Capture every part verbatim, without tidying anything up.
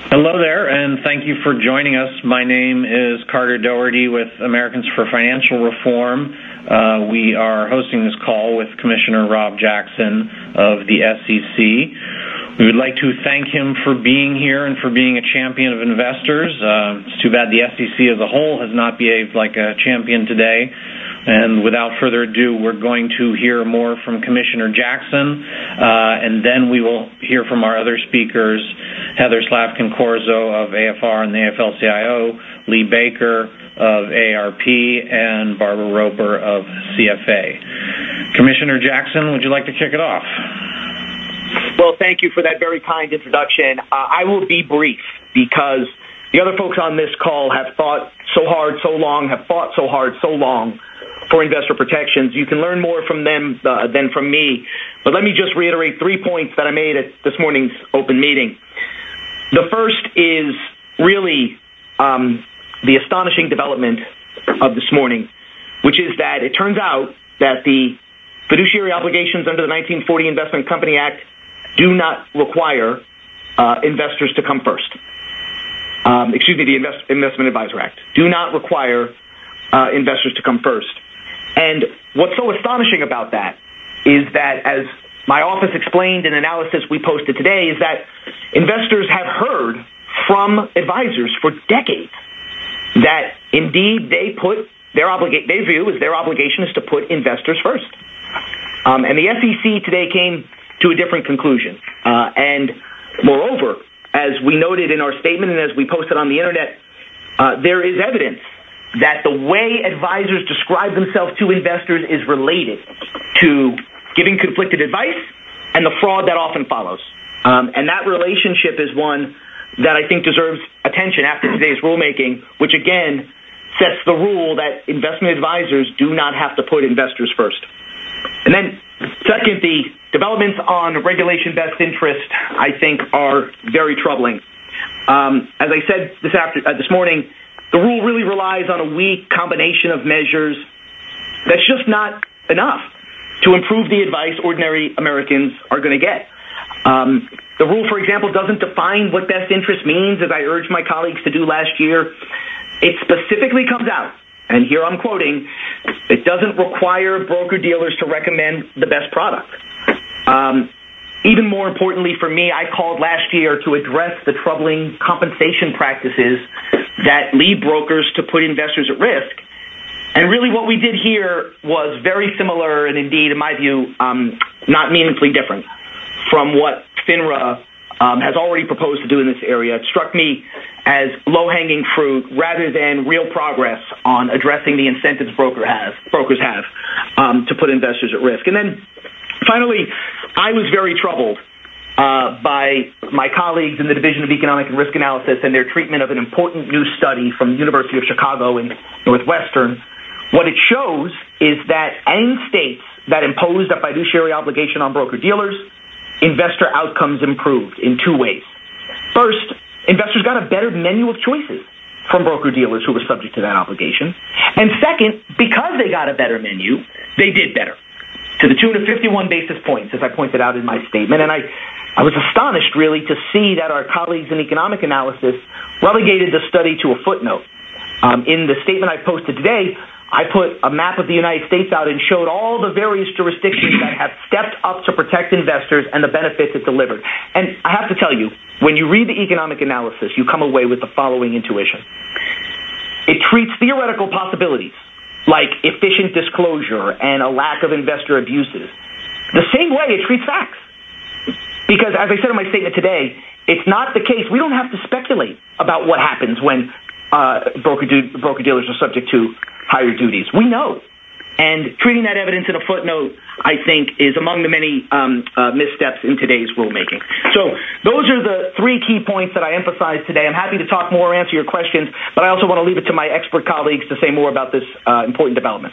Hello there, and thank you for joining us. My name is Carter Doherty with Americans for Financial Reform. Uh, we are hosting this call with Commissioner Rob Jackson of the S E C. We would like to thank him for being here and for being a champion of investors. Uh, it's too bad the S E C as a whole has not behaved like a champion today. And without further ado, we're going to hear more from Commissioner Jackson, uh, and then we will hear from our other speakers, Heather Slavkin-Corzo of A F R and the A F L C I O, Lee Baker of A R P, and Barbara Roper of C F A. Commissioner Jackson, would you like to kick it off? Well, thank you for that very kind introduction. Uh, I will be brief because the other folks on this call have thought so hard, so long, have fought so hard, so long for investor protections. You can learn more from them uh, than from me. But let me just reiterate three points that I made at this morning's open meeting. The first is really um, the astonishing development of this morning, which is that it turns out that the fiduciary obligations under the nineteen forty Investment Company Act do not require uh, investors to come first. Um, excuse me, the Invest- Investment Advisor Act do not require uh, investors to come first. And what's so astonishing about that is that, as my office explained in analysis we posted today, is that investors have heard from advisors for decades that indeed they put their obliga- they view as their obligation is to put investors first. Um, and the S E C today came to a different conclusion. Uh, and moreover, as we noted in our statement and as we posted on the internet, uh, there is evidence that the way advisors describe themselves to investors is related to giving conflicted advice and the fraud that often follows. Um, and that relationship is one that I think deserves attention after today's rulemaking, which again sets the rule that investment advisors do not have to put investors first. And then second, the developments on regulation best interest, I think, are very troubling. Um, as I said this after uh, this morning, the rule really relies on a weak combination of measures that's just not enough to improve the advice ordinary Americans are going to get. Um, the rule, for example, doesn't define what best interest means, as I urged my colleagues to do last year. It specifically comes out, and here I'm quoting, it doesn't require broker-dealers to recommend the best product. Um, even more importantly for me, I called last year to address the troubling compensation practices that lead brokers to put investors at risk. And really what we did here was very similar and indeed, in my view, um, not meaningfully different from what FINRA um, has already proposed to do in this area. It struck me as low-hanging fruit rather than real progress on addressing the incentives broker has, brokers have um, to put investors at risk. And then finally, I was very troubled uh, by my colleagues in the Division of Economic and Risk Analysis and their treatment of an important new study from the University of Chicago in Northwestern. What it shows is that in states that imposed a fiduciary obligation on broker-dealers, investor outcomes improved in two ways. First, investors got a better menu of choices from broker-dealers who were subject to that obligation. And second, because they got a better menu, they did better, to the tune of fifty-one basis points, as I pointed out in my statement. And I, I was astonished, really, to see that our colleagues in economic analysis relegated the study to a footnote. Um, in the statement I posted today, I put a map of the United States out and showed all the various jurisdictions that have stepped up to protect investors and the benefits it delivered. And I have to tell you, when you read the economic analysis, you come away with the following intuition. It treats theoretical possibilities, like efficient disclosure and a lack of investor abuses, the same way it treats facts. Because, as I said in my statement today, it's not the case. We don't have to speculate about what happens when uh, broker-dealers broker are subject to higher duties. We know. And treating that evidence in a footnote, I think, is among the many um, uh, missteps in today's rulemaking. So those are the three key points that I emphasized today. I'm happy to talk more, answer your questions, but I also want to leave it to my expert colleagues to say more about this uh, important development.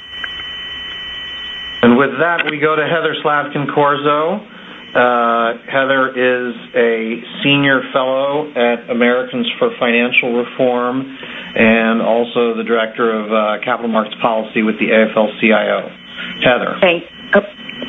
And with that, we go to Heather Slavkin-Corzo. Uh, Heather is a senior fellow at Americans for Financial Reform and also the director of uh, capital markets policy with the A F L C I O. Heather. Thank, oh,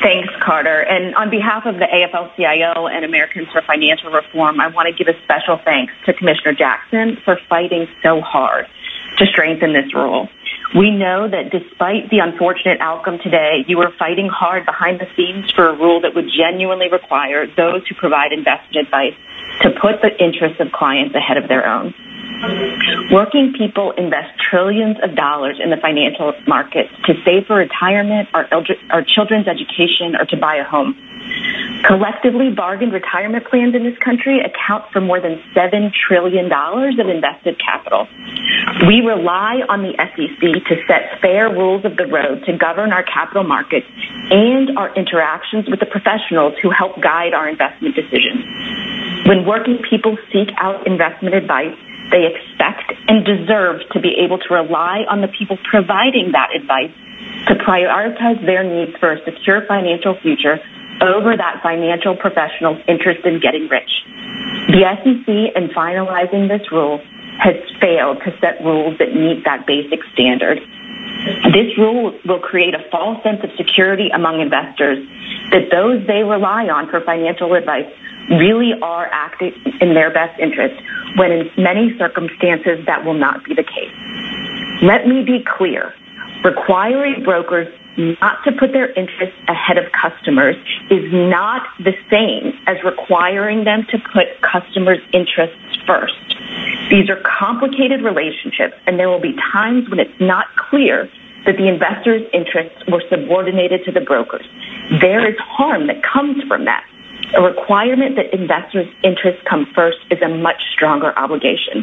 Thanks, Carter. And on behalf of the A F L C I O and Americans for Financial Reform, I want to give a special thanks to Commissioner Jackson for fighting so hard to strengthen this rule. We know that despite the unfortunate outcome today, you are fighting hard behind the scenes for a rule that would genuinely require those who provide investment advice to put the interests of clients ahead of their own. Working people invest trillions of dollars in the financial markets to save for retirement, our, elder, our children's education, or to buy a home. Collectively, bargained retirement plans in this country account for more than seven trillion dollars of invested capital. We rely on the S E C to set fair rules of the road to govern our capital markets and our interactions with the professionals who help guide our investment decisions. When working people seek out investment advice, they expect and deserve to be able to rely on the people providing that advice to prioritize their needs for a secure financial future over that financial professional's interest in getting rich. The S E C, in finalizing this rule, has failed to set rules that meet that basic standard. This rule will create a false sense of security among investors that those they rely on for financial advice really are acting in their best interest, when in many circumstances that will not be the case. Let me be clear. Requiring brokers not to put their interests ahead of customers is not the same as requiring them to put customers' interests first. These are complicated relationships, and there will be times when it's not clear that the investor's interests were subordinated to the brokers. There is harm that comes from that. A requirement that investors' interests come first is a much stronger obligation.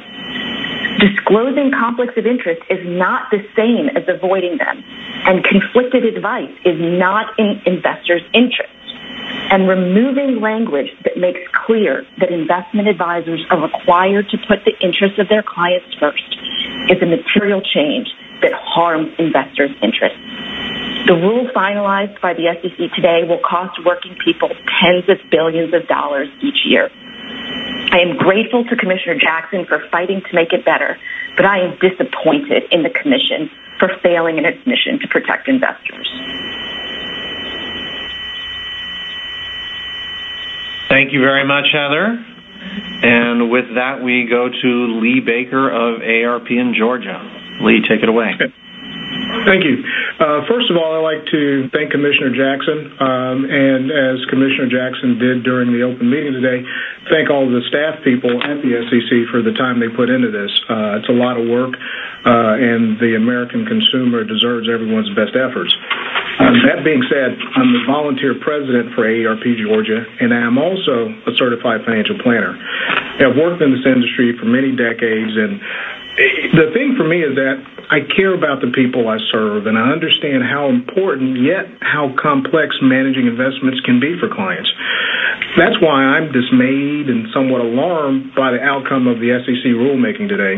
Disclosing conflicts of interest is not the same as avoiding them, and conflicted advice is not in investors' interests. And removing language that makes clear that investment advisors are required to put the interests of their clients first is a material change that harms investors' interests. The rule finalized by the S E C today will cost working people tens of billions of dollars each year. I am grateful to Commissioner Jackson for fighting to make it better, but I am disappointed in the Commission for failing in its mission to protect investors. Thank you very much, Heather. And with that, we go to Lee Baker of A A R P in Georgia. Lee, take it away. Thank you. Uh, first of all, I'd like to thank Commissioner Jackson, um, and as Commissioner Jackson did during the open meeting today, thank all of the staff people at the S E C for the time they put into this. Uh, it's a lot of work, uh, and the American consumer deserves everyone's best efforts. Um, that being said, I'm the volunteer president for A A R P Georgia, and I'm also a certified financial planner. I've worked in this industry for many decades, and the thing for me is that I care about the people I serve, and I understand how important yet how complex managing investments can be for clients. That's why I'm dismayed and somewhat alarmed by the outcome of the S E C rulemaking today.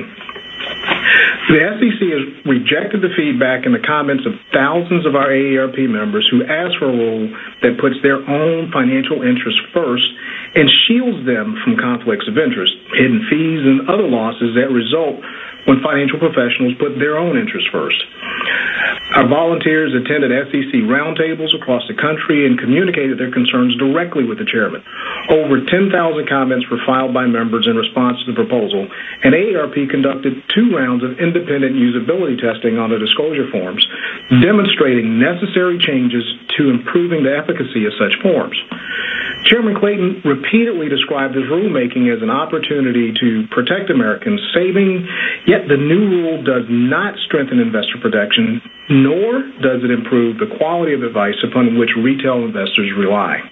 The S E C has rejected the feedback and the comments of thousands of our A A R P members who asked for a rule that puts their own financial interests first and shields them from conflicts of interest, hidden fees, and other losses that result when financial professionals put their own interests first. Our volunteers attended S E C roundtables across the country and communicated their concerns directly with the chairman. Over ten thousand comments were filed by members in response to the proposal, and A A R P conducted two rounds of independent usability testing on the disclosure forms, demonstrating necessary changes to improving the efficacy of such forms. Chairman Clayton repeatedly described this rulemaking as an opportunity to protect Americans' saving, yet the new rule does not strengthen investor protection, nor does it improve the quality of advice upon which retail investors rely.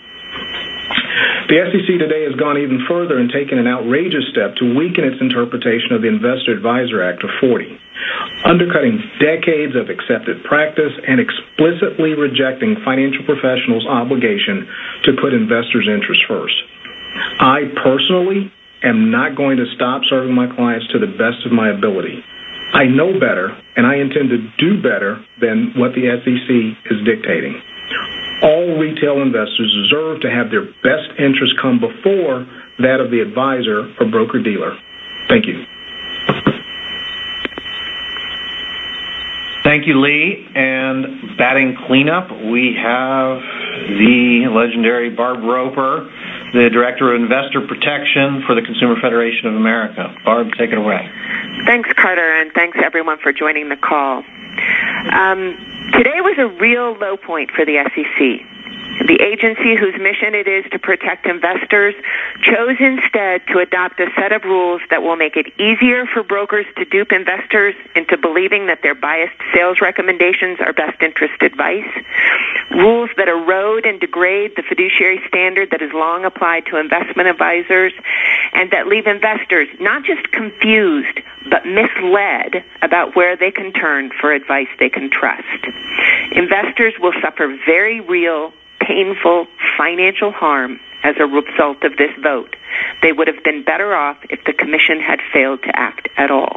The S E C today has gone even further and taken an outrageous step to weaken its interpretation of the Investor Advisor Act of forty, undercutting decades of accepted practice and explicitly rejecting financial professionals' obligation to put investors' interests first. I personally am not going to stop serving my clients to the best of my ability. I know better, and I intend to do better than what the S E C is dictating. All retail investors deserve to have their best interests come before that of the advisor or broker-dealer. Thank you. Thank Thank you, Lee. And batting cleanup, we have the legendary Barb Roper, the Director of Investor Protection for the Consumer Federation of America. Barb, take it away. Thanks, Carter, and thanks, everyone, for joining the call. Um, today was a real low point for the S E C. The agency whose mission it is to protect investors chose instead to adopt a set of rules that will make it easier for brokers to dupe investors into believing that their biased sales recommendations are best interest advice, rules that erode and degrade the fiduciary standard that has long applied to investment advisors, and that leave investors not just confused but misled about where they can turn for advice they can trust. Investors will suffer very real, painful financial harm as a result of this vote. They would have been better off if the Commission had failed to act at all.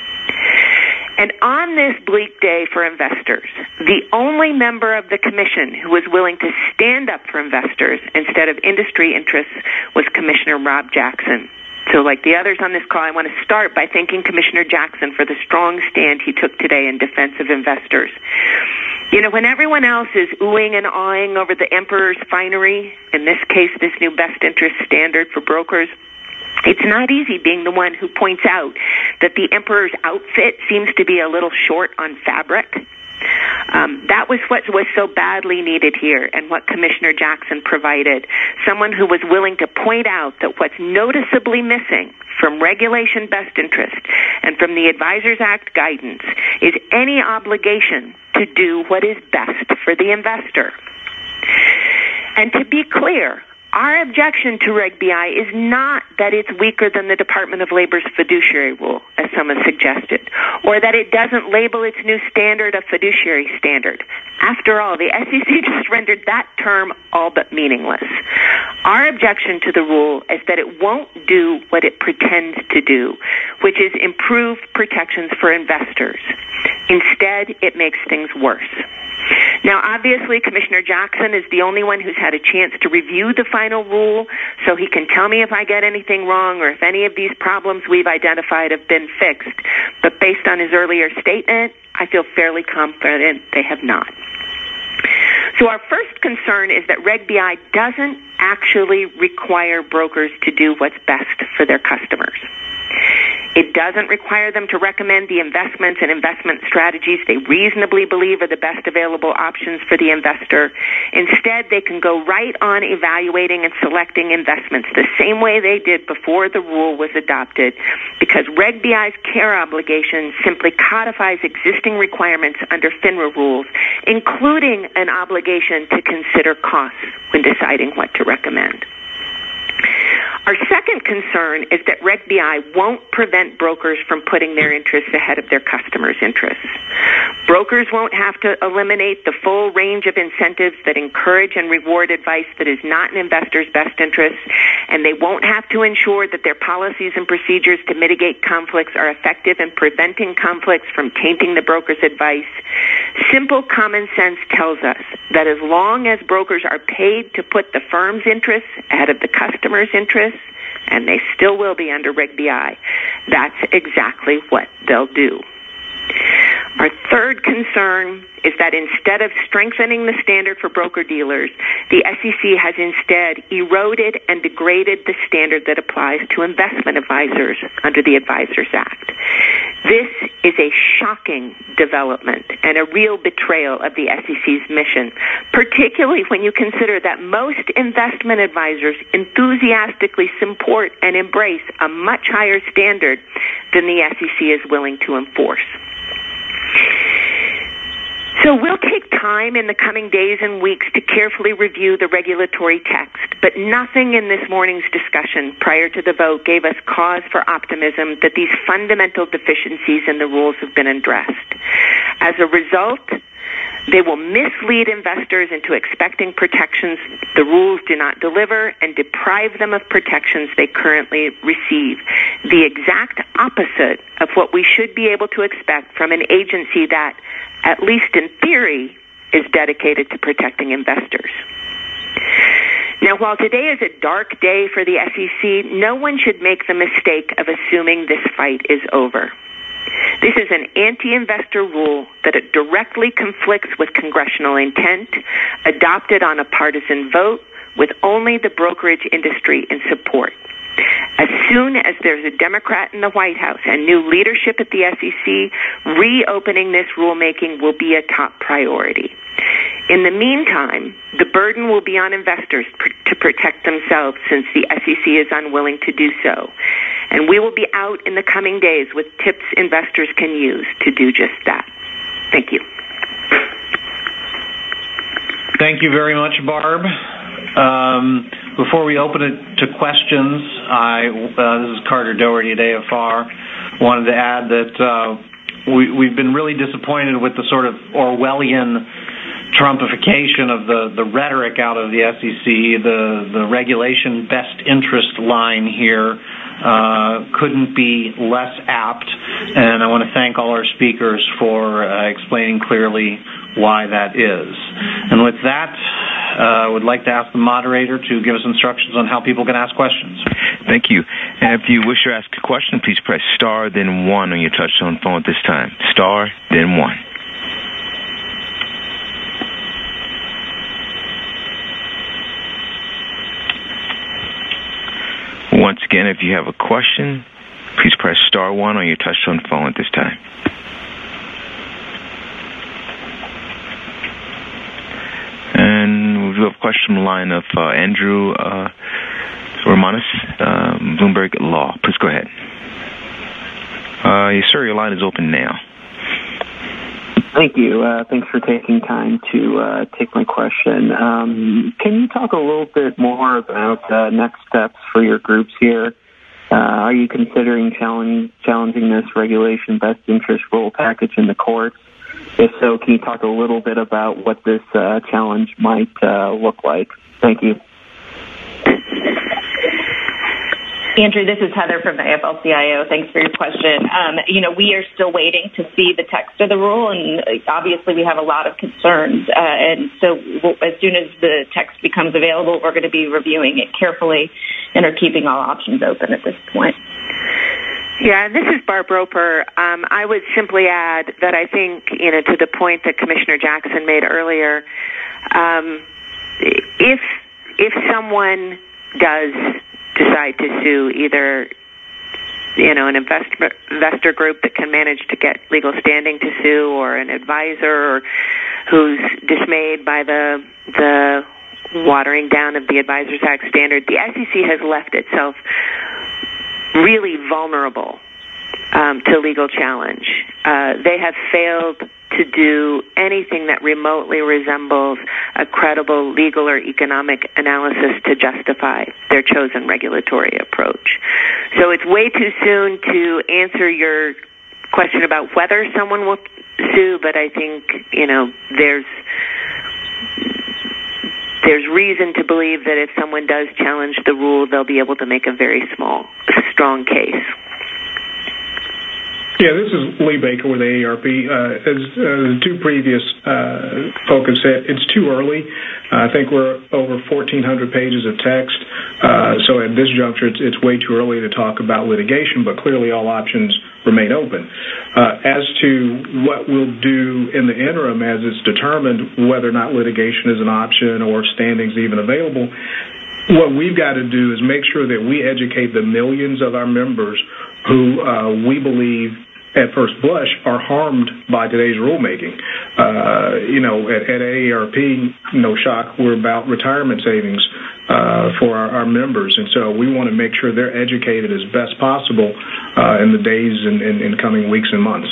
And on this bleak day for investors, the only member of the Commission who was willing to stand up for investors instead of industry interests was Commissioner Rob Jackson. So like the others on this call, I want to start by thanking Commissioner Jackson for the strong stand he took today in defense of investors. You know, when everyone else is oohing and awing over the emperor's finery, in this case, this new best interest standard for brokers, it's not easy being the one who points out that the emperor's outfit seems to be a little short on fabric. Um, that was what was so badly needed here and what Commissioner Jackson provided, someone who was willing to point out that what's noticeably missing from regulation best interest and from the Advisors Act guidance is any obligation to do what is best for the investor. And to be clear, our objection to Reg B I is not that it's weaker than the Department of Labor's fiduciary rule, as some have suggested, or that it doesn't label its new standard a fiduciary standard. After all, the S E C just rendered that term all but meaningless. Our objection to the rule is that it won't do what it pretends to do, which is improve protections for investors. Instead, it makes things worse. Now, obviously, Commissioner Jackson is the only one who's had a chance to review the final rule, so he can tell me if I get anything wrong or if any of these problems we've identified have been fixed. But based on his earlier statement, I feel fairly confident they have not. So our first concern is that Reg B I doesn't actually require brokers to do what's best for their customers. It doesn't require them to recommend the investments and investment strategies they reasonably believe are the best available options for the investor. Instead, they can go right on evaluating and selecting investments the same way they did before the rule was adopted, because Reg B I's care obligation simply codifies existing requirements under FINRA rules, including an obligation to consider costs when deciding what to recommend. Our second concern is that Reg B I won't prevent brokers from putting their interests ahead of their customers' interests. Brokers won't have to eliminate the full range of incentives that encourage and reward advice that is not in investors' best interests, and they won't have to ensure that their policies and procedures to mitigate conflicts are effective in preventing conflicts from tainting the broker's advice. Simple common sense tells us that as long as brokers are paid to put the firm's interests ahead of the customer's interests, and they still will be under Reg B I, that's exactly what they'll do. Our third concern is that instead of strengthening the standard for broker-dealers, the S E C has instead eroded and degraded the standard that applies to investment advisors under the Advisors Act. This is a shocking development and a real betrayal of the S E C's mission, particularly when you consider that most investment advisors enthusiastically support and embrace a much higher standard than the S E C is willing to enforce. So we'll take time in the coming days and weeks to carefully review the regulatory text, but nothing in this morning's discussion prior to the vote gave us cause for optimism that these fundamental deficiencies in the rules have been addressed. As a result, they will mislead investors into expecting protections the rules do not deliver and deprive them of protections they currently receive, the exact opposite of what we should be able to expect from an agency that, at least in theory, is dedicated to protecting investors. Now, while today is a dark day for the S E C, no one should make the mistake of assuming this fight is over. This is an anti-investor rule that it directly conflicts with congressional intent, adopted on a partisan vote, with only the brokerage industry in support. As soon as there's a Democrat in the White House and new leadership at the S E C, reopening this rulemaking will be a top priority. In the meantime, the burden will be on investors pr- to protect themselves, since the S E C is unwilling to do so. And we will be out in the coming days with tips investors can use to do just that. Thank you. Thank you very much, Barb. Um, before we open it to questions, I, uh, this is Carter Doherty at A F R, wanted to add that uh, we, we've been really disappointed with the sort of Orwellian Trumpification of the, the rhetoric out of the S E C. The, the regulation best interest line here uh, couldn't be less apt, and I want to thank all our speakers for uh, explaining clearly why that is. And with that, uh, I would like to ask the moderator to give us instructions on how people can ask questions. Thank you. And if you wish to ask a question, please press star, then one on your touchtone phone at this time. Star, then one. Once again, if you have a question, please press star one on your touchtone phone at this time. And we have a question from the line of uh, Andrew uh, Romanis, uh, Bloomberg Law. Please go ahead. Uh, yes, sir, your line is open now. Thank you. Uh, thanks for taking time to uh, take my question. Um, can you talk a little bit more about uh, next steps for your groups here? Uh, are you considering challenge, challenging this regulation best interest rule package in the courts? If so, can you talk a little bit about what this uh, challenge might uh, look like? Thank you. Andrew, this is Heather from the A F L C I O. Thanks for your question. Um, you know, we are still waiting to see the text of the rule, and obviously we have a lot of concerns. Uh, and so we'll, as soon as the text becomes available, we're going to be reviewing it carefully and are keeping all options open at this point. Yeah, this is Barb Roper. Um, I would simply add that I think, you know, to the point that Commissioner Jackson made earlier, um, if if someone does decide to sue either, you know, an investor, investor group that can manage to get legal standing to sue, or an advisor or who's dismayed by the the watering down of the Advisors Act standard, the S E C has left itself really vulnerable um, to legal challenge. Uh, they have failed to do anything that remotely resembles a credible legal or economic analysis to justify their chosen regulatory approach. So it's way too soon to answer your question about whether someone will sue, but I think, you know, there's there's reason to believe that if someone does challenge the rule, they'll be able to make a very small, strong case. Yeah, this is Lee Baker with A A R P. Uh, as uh, the two previous uh, folks have said, it's too early. Uh, I think we're over fourteen hundred pages of text. Uh, so at this juncture, it's, it's way too early to talk about litigation, but clearly all options remain open. Uh, as to what we'll do in the interim as it's determined whether or not litigation is an option or standing's even available, what we've got to do is make sure that we educate the millions of our members who uh, we believe at first blush are harmed by today's rulemaking. Uh, you know, at, at A A R P, no shock, we're about retirement savings uh, for our, our members. And so we want to make sure they're educated as best possible uh, in the days and in, in coming weeks and months.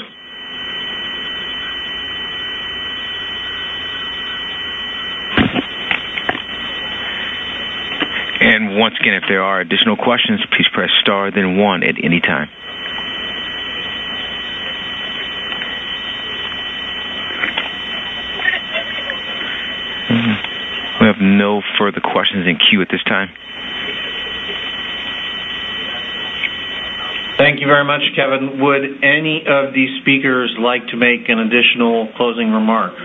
And once again, if there are additional questions, please press star, then one at any time. We have no further questions in queue at this time. Thank you very much, Kevin. Would any of these speakers like to make an additional closing remark?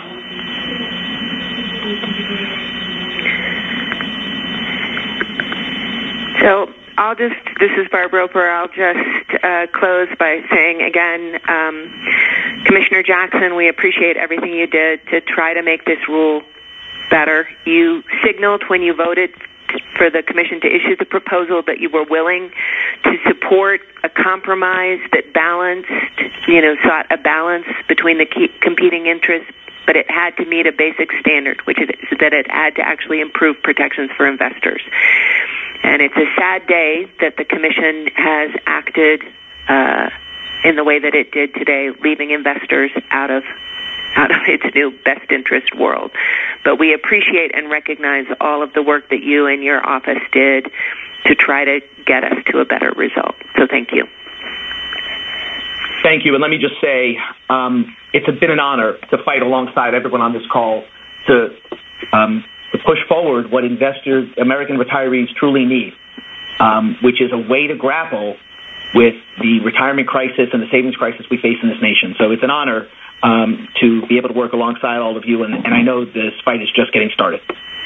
So I'll just, this is Barb Roper, I'll just uh, close by saying again, um, Commissioner Jackson, we appreciate everything you did to try to make this rule better. You signaled when you voted for the Commission to issue the proposal that you were willing to support a compromise that balanced, you know, sought a balance between the key competing interests, but it had to meet a basic standard, which is that it had to actually improve protections for investors. And it's a sad day that the Commission has acted uh, in the way that it did today, leaving investors out of out of its new best interest world. But we appreciate and recognize all of the work that you and your office did to try to get us to a better result. So thank you. Thank you. And let me just say, um, it's been an honor to fight alongside everyone on this call to, um, to push forward what investors, American retirees truly need, um, which is a way to grapple with the retirement crisis and the savings crisis we face in this nation. So it's an honor um, to be able to work alongside all of you, and, and I know this fight is just getting started.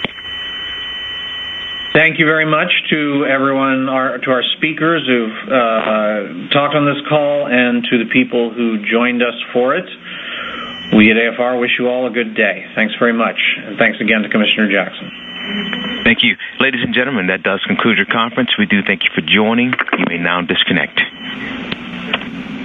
Thank you very much to everyone, our, to our speakers who've uh, talked on this call, and to the people who joined us for it. We at A F R wish you all a good day. Thanks very much, and thanks again to Commissioner Jackson. Thank you. Ladies and gentlemen, that does conclude your conference. We do thank you for joining. You may now disconnect.